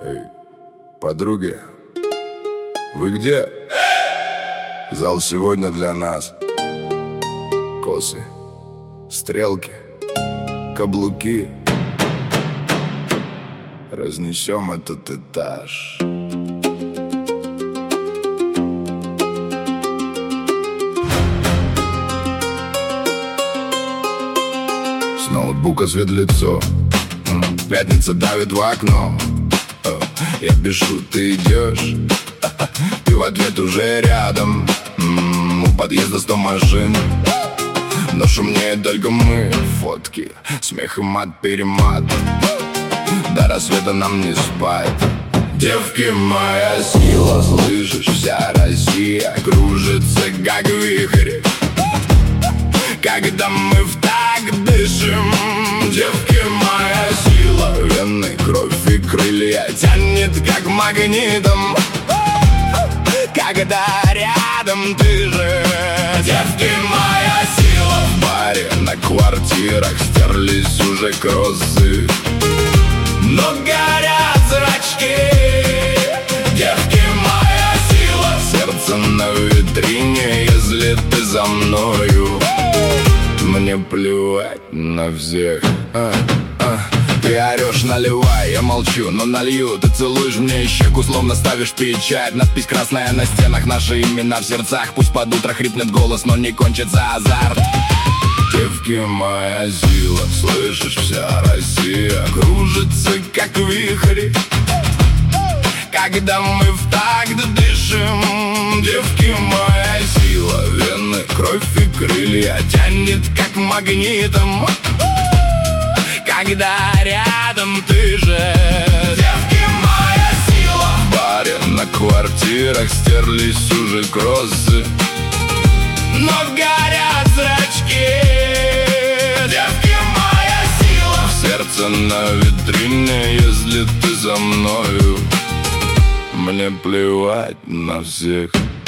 Эй, подруги, вы где? Зал сегодня для нас. Косы, стрелки, каблуки. Разнесем этот этаж. С ноутбука свет лицо. Пятница давит в окно. Я пишу, ты идешь. Ты в ответ уже рядом. У подъезда 100 машин, но шумнее только мы. Фотки, смех и мат-перемат. До рассвета нам не спать. Девки, моя сила, слышишь, вся Россия кружится, как вихрь, когда мы в такт дышим. Девки, моя сила, вены, кровь и крылья тянет, как магнитом, когда рядом ты же. Девки, моя сила. В баре, на квартирах стерлись уже кроссы, но горят зрачки. Девки, моя сила. Сердце на витрине, если ты за мною. Мне плевать на всех. Ты орешь, наливай, я молчу, но налью. Ты целуешь мне щеку, словно ставишь печать. Надпись красная на стенах, наши имена в сердцах. Пусть под утро хрипнет голос, но не кончится азарт. Девки, моя сила, слышишь, вся Россия кружится, как вихрь, когда мы в такт дышим. Девки, моя сила, вены, кровь и крылья тянет, как магнитом, когда рядом ты же. Девки, моя сила. В баре, на квартирах стерлись уже кроссы, но горят зрачки. Девки, моя сила. Сердце на витрине, если ты за мною. Мне плевать на всех.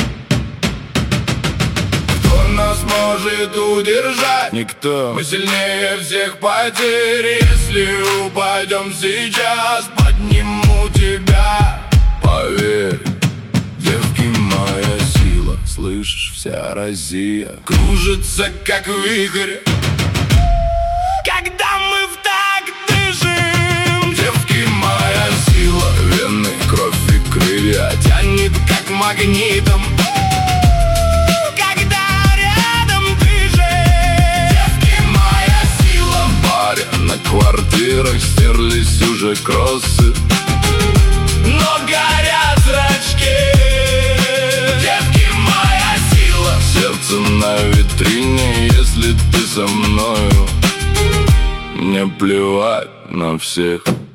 Кто нас может удержать? Никто. Мы сильнее всех потерь. Если упадем сейчас, подниму тебя. Поверь, девки, моя сила. Слышишь, вся Россия кружится, как вихрь, когда мы в такт дышим. Девки, моя сила. Вены, кровь и крылья тянет, как магнитом, когда рядом ты же. Девки, моя сила. В баре, на квартирах стерлись уже кроссы, но горят зрачки. Девки, моя сила. Сердце на витрине, если ты со мною. Мне плевать на всех.